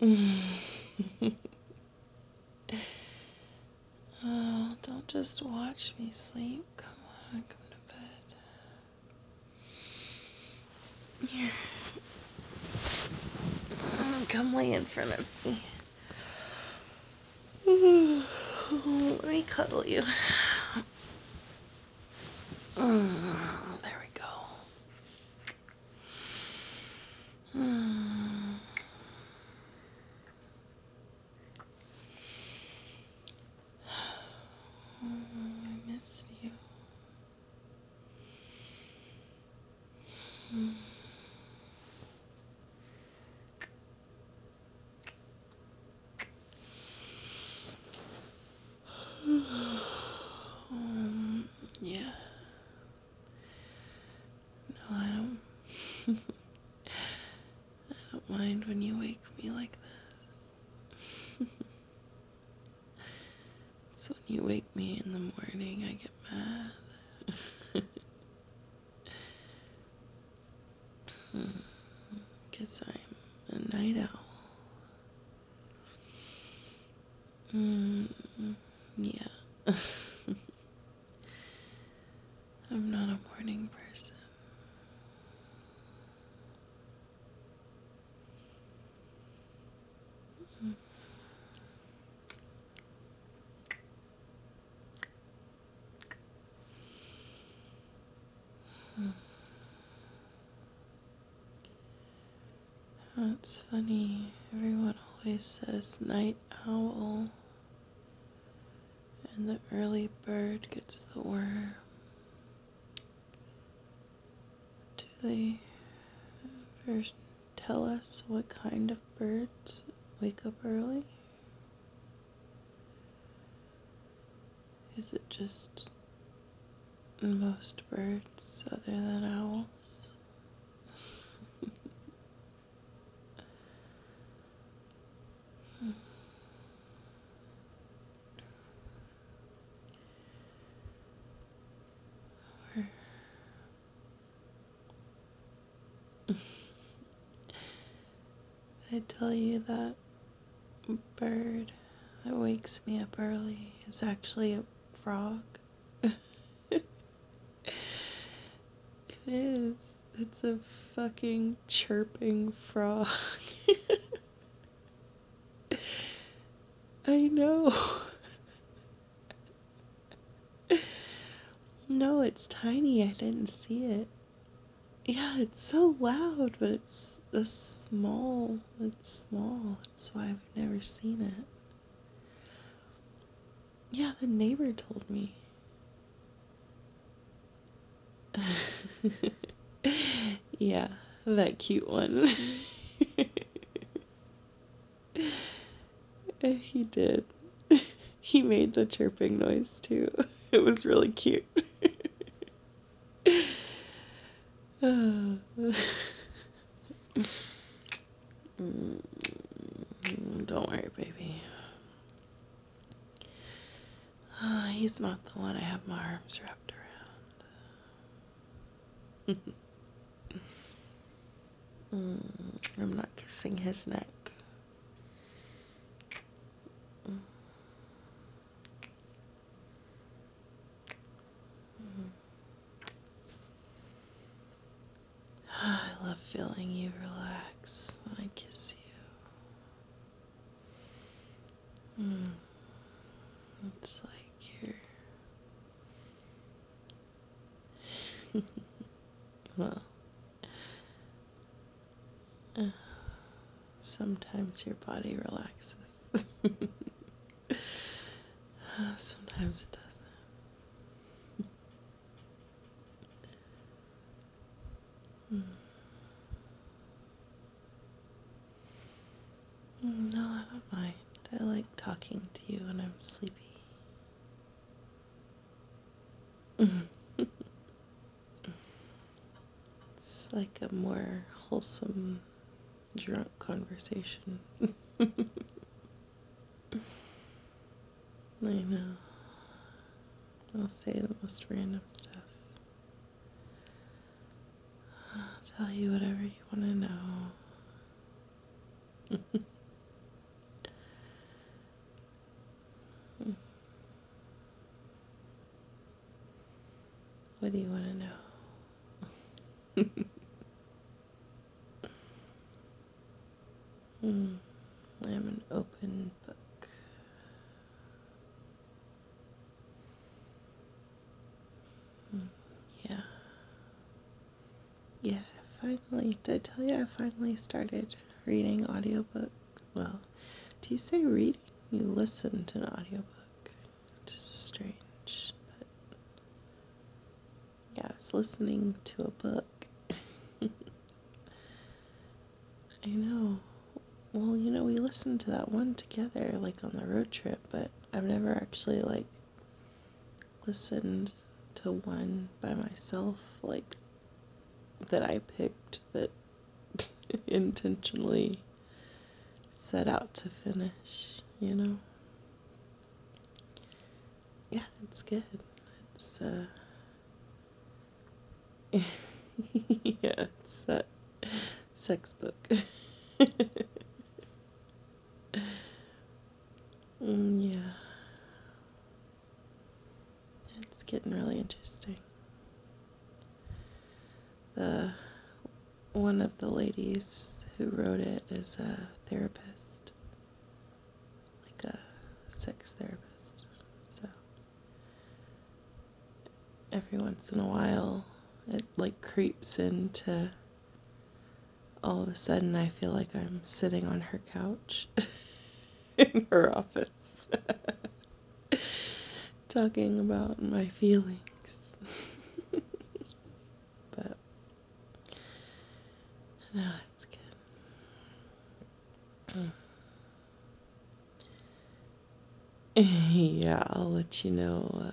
Oh, don't just watch me sleep. Come on, come to bed. Here. Come lay in front of me. Let me cuddle you. There we go. I missed you. Yeah. No, I don't mind when you wake me like this. It's when you wake me in the morning I get mad. Because I'm a night owl. Yeah. I'm not a morning person. It's funny, everyone always says night owl, and the early bird gets the worm. Do they ever tell us what kind of birds wake up early? Is it just most birds other than owls? Or I tell you that bird that wakes me up early is actually a frog. It is. It's a fucking chirping frog. I know. No, it's tiny. I didn't see it. Yeah, it's so loud, but it's small. It's small. That's why I've never seen it. Yeah, the neighbor told me. Yeah, that cute one. He did. He made the chirping noise too. It was really cute. Don't worry, baby. He's not the one I have my arms wrapped around. I'm not kissing his neck. I love feeling you relax when I kiss you. It's like you're. Well, sometimes your body relaxes. Sometimes it doesn't. No, I don't mind. I like talking to you when I'm sleepy. It's like a more wholesome, drunk conversation. I know. I'll say the most random stuff. I'll tell you whatever you want to know. What do you want to know? Hmm. I'm an open book. Hmm. Yeah. Yeah, finally. Did I tell you I finally started reading audiobook? Well, do you say reading? You listen to an audiobook. Which is strange. But yeah, I was listening to a book. I know. Well, we listened to that one together, like on the road trip, but I've never actually, like, listened to one by myself, like, that I picked, that intentionally set out to finish. Yeah, it's good. It's, yeah, it's a sex book. Yeah, it's getting really interesting. The One of the ladies who wrote it is a therapist, like a sex therapist. So every once in a while, it like creeps into. All of a sudden, I feel like I'm sitting on her couch in her office, talking about my feelings. But no, it's good. Yeah, I'll let you know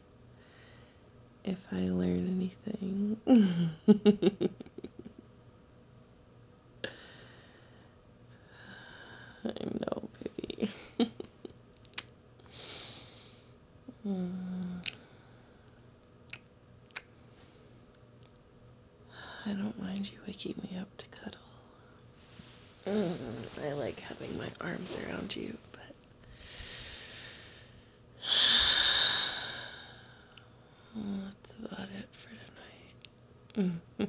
if I learn anything. I know, baby. I don't mind you waking me up to cuddle. I like having my arms around you, but that's about it for tonight.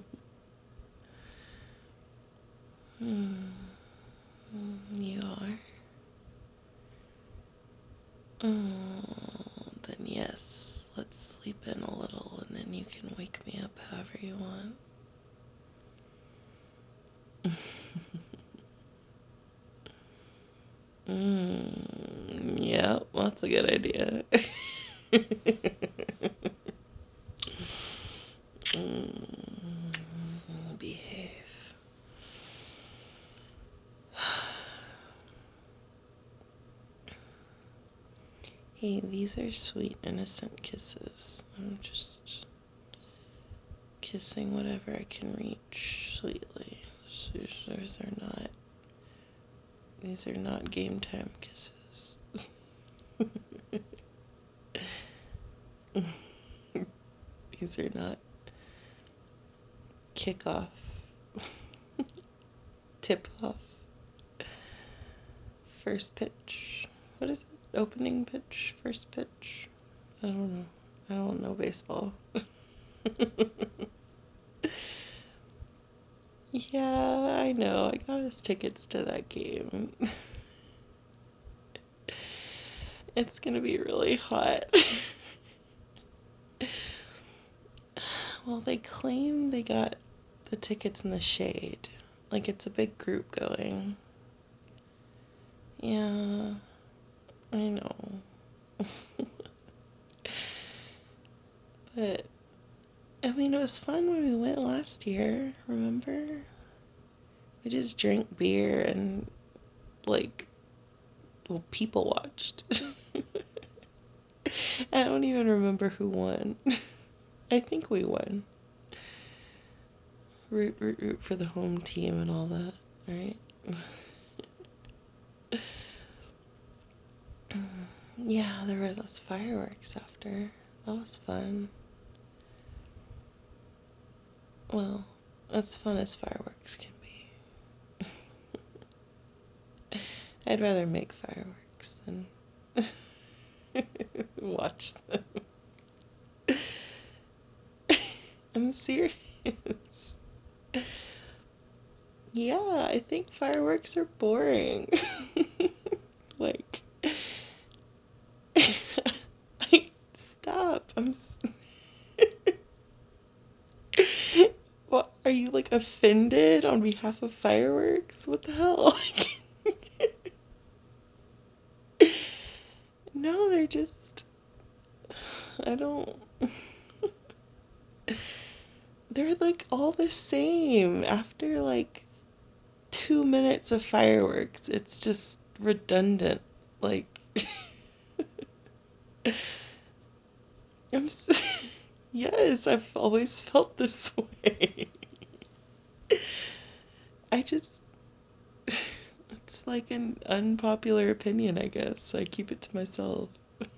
You are? Then yes, let's sleep in a little and then you can wake me up however you want. Yeah, that's a good idea. Behave. Hey, these are sweet, innocent kisses. I'm just kissing whatever I can reach sweetly. These are not. These are not game time kisses. These are not kickoff, tip off, first pitch. What is it? Opening pitch? First pitch? I don't know. I don't know baseball. Yeah, I know. I got us tickets to that game. It's gonna be really hot. Well, they claim they got the tickets in the shade. Like it's a big group going. Yeah, I know. But, I mean, it was fun when we went last year, remember? We just drank beer and, like, well, people watched. I don't even remember who won. I think we won. Root, root, root for the home team and all that, right? Yeah, there were those fireworks after. That was fun. Well, as fun as fireworks can be. I'd rather make fireworks than watch them. I'm serious. Yeah, I think fireworks are boring. Like, I stop. What are you like offended on behalf of fireworks? What the hell? No, they're just. I don't. They're like all the same. After like 2 minutes of fireworks, it's just redundant. Like, I'm. Yes, I've always felt this way. I just. It's like an unpopular opinion, I guess. I keep it to myself.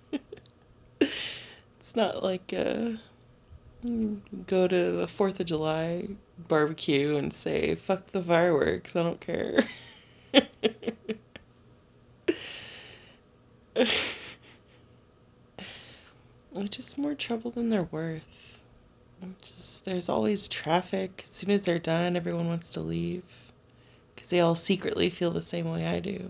It's not like go to a 4th of July barbecue and say, fuck the fireworks, I don't care. It's just more trouble than they're worth. Just, there's always traffic. As soon as they're done, everyone wants to leave. Because they all secretly feel the same way I do.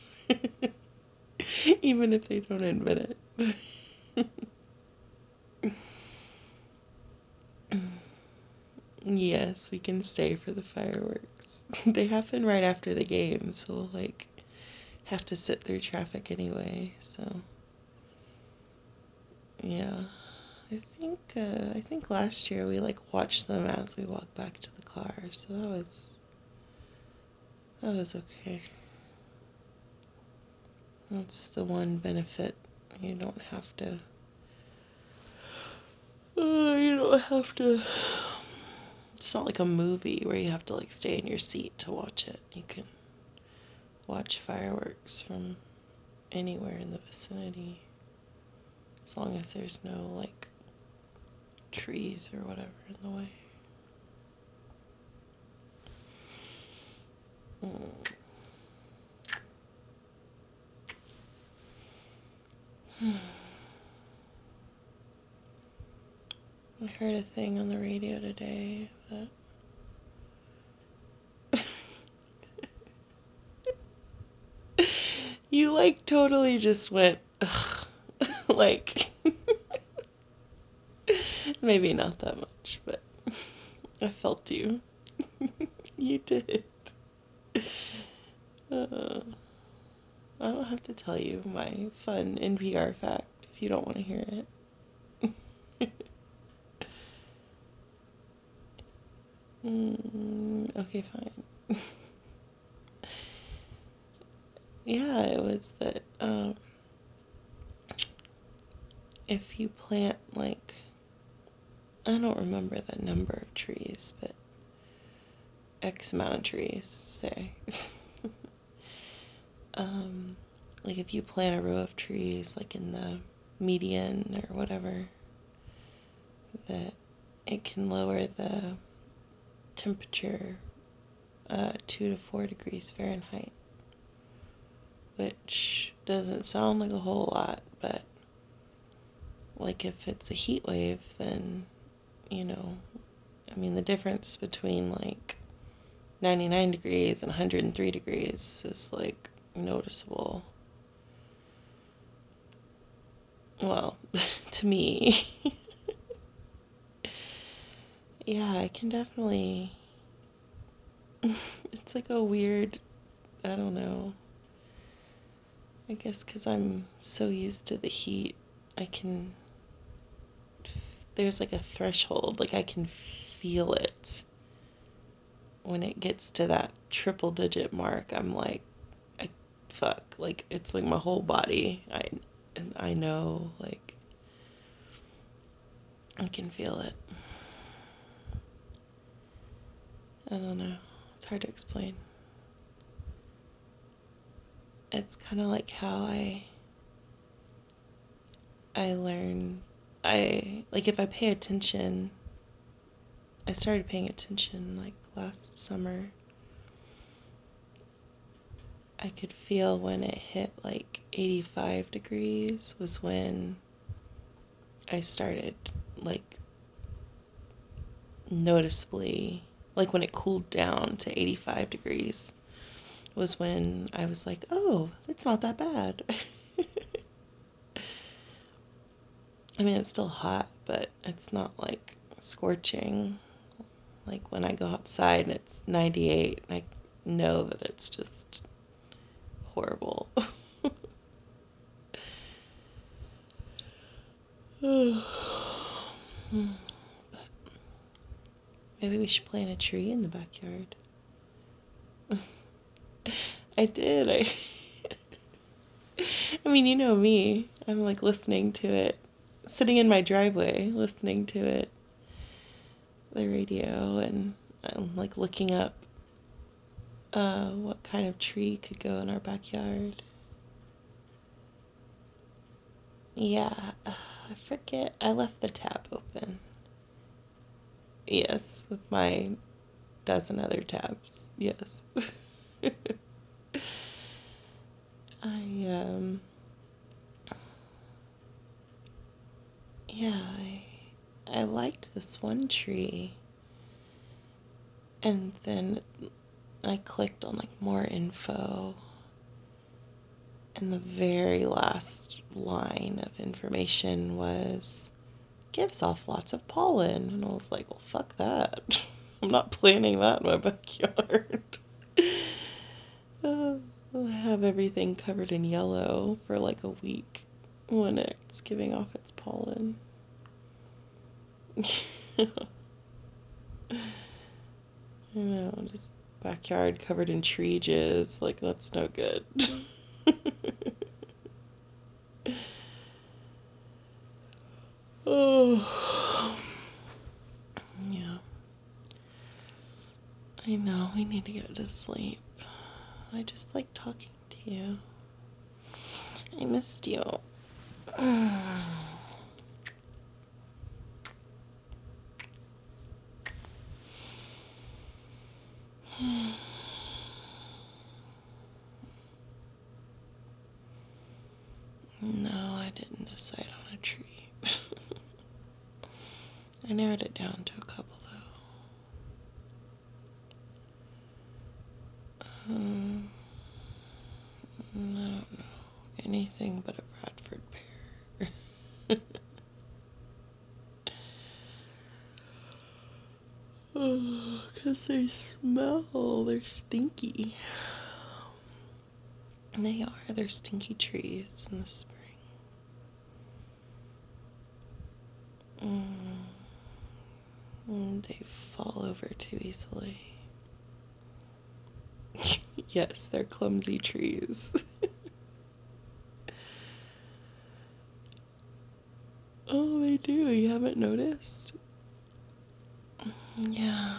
Even if they don't admit it. Yes, we can stay for the fireworks. They happen right after the game, so we'll like have to sit through traffic anyway. So yeah, I think last year we like watched them as we walked back to the car, so that was okay. That's the one benefit. You don't have to. You don't have to. It's not like a movie where you have to like stay in your seat to watch it. You can watch fireworks from anywhere in the vicinity, as long as there's no like trees or whatever in the way. I heard a thing on the radio today that you like totally just went, ugh. Like, maybe not that much, but I felt you. You did. Uh, I don't have to tell you my fun NPR fact if you don't want to hear it. Okay, fine. Yeah, it was that if you plant like, I don't remember the number of trees, but X amount of trees, say. um, like if you plant a row of trees, like in the median or whatever, that it can lower the temperature 2 to 4 degrees Fahrenheit, which doesn't sound like a whole lot, but like if it's a heat wave, then, you know, I mean, the difference between like 99 degrees and 103 degrees is like noticeable. Well, to me. Yeah, I can definitely. It's like a weird, I don't know. I guess because I'm so used to the heat, I can. There's like a threshold, like I can feel it. When it gets to that triple digit mark, I'm like, I fuck, like it's like my whole body. I know, like I can feel it. I don't know. It's hard to explain. It's kind of like how I learn. I like if I pay attention. I started paying attention like last summer. I could feel when it hit like 85 degrees was when I started like noticeably, like when it cooled down to 85 degrees, was when I was like, oh, it's not that bad. I mean, it's still hot, but it's not like scorching. Like when I go outside and it's 98, I know that it's just horrible. But maybe we should plant a tree in the backyard. I did. I mean, you know me. I'm like listening to it, sitting in my driveway, listening to it, the radio, and I'm like looking up what kind of tree could go in our backyard. Yeah, I forget. I left the tab open. Yes, with my dozen other tabs. Yes. I yeah, I liked this one tree, and then I clicked on like more info, and the very last line of information was gives off lots of pollen, and I was like, well, fuck that. I'm not planting that in my backyard. I have everything covered in yellow for like a week when it's giving off its pollen. I know, just backyard covered in tree jizz. Like, that's no good. Oh, yeah. I know, we need to get to sleep. I just like talking to you. I missed you. No, I didn't decide on a tree. I narrowed it down to a couple, though. I don't know. Anything but a Bradford pear. Oh, 'cause they smell. They're stinky. They are. They're stinky trees in the spring. They fall over too easily. Yes, they're clumsy trees. Oh, they do. You haven't noticed? Yeah.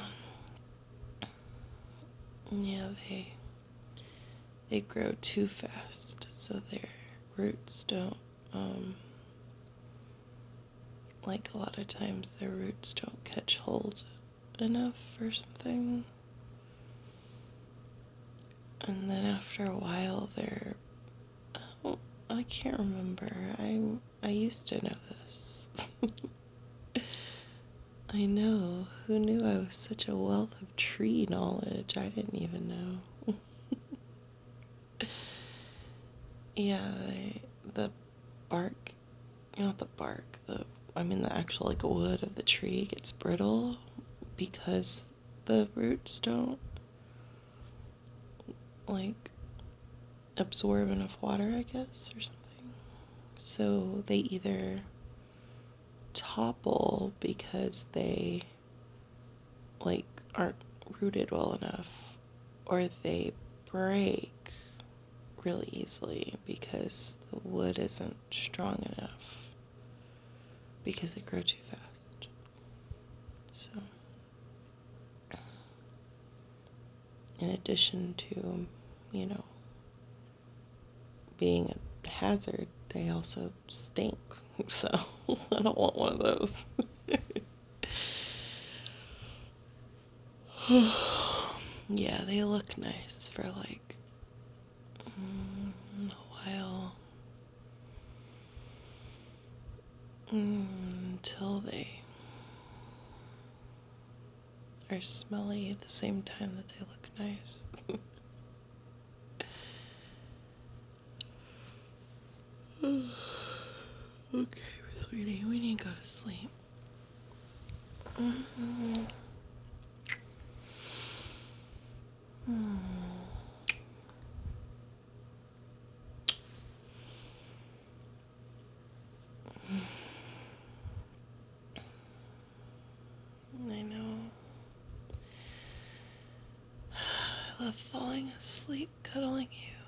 Yeah, they grow too fast, so their roots don't like a lot of times their roots don't catch hold enough or something. And then after a while they're oh, I can't remember. I used to know this. I know. Who knew I was such a wealth of tree knowledge? I didn't even know. Yeah, the bark, not the bark, the actual like wood of the tree gets brittle because the roots don't like absorb enough water, I guess, or something. So they either topple because they like aren't rooted well enough, or they break really easily because the wood isn't strong enough because they grow too fast. So, in addition to, you know, being a hazard, they also stink. So, I don't want one of those. Yeah, they look nice for like a while. Until they are smelly at the same time that they look nice. Okay, sweetie, we need to go to sleep. I know. I love falling asleep cuddling you.